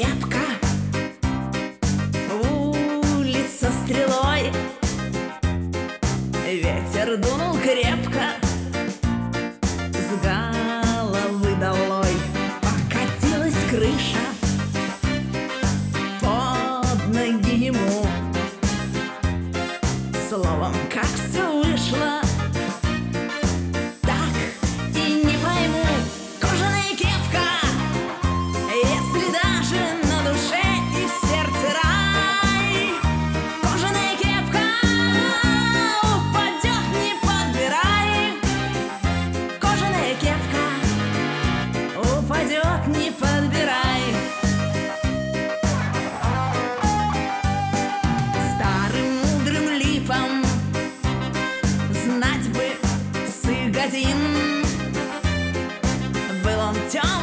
кепка, улица стрелой. Ветер дунул крепко, с головы долой. Покатилась крыша под ноги ему. Словом, как все вышло, так и не пойму. Кожаная кепка, если даже на душе и в сердце рай. Кожаная кепка упадет, не подбирай. Кожаная кепка упадет, не подбирай. Старым мудрым липом знать бы сын один. Был он темный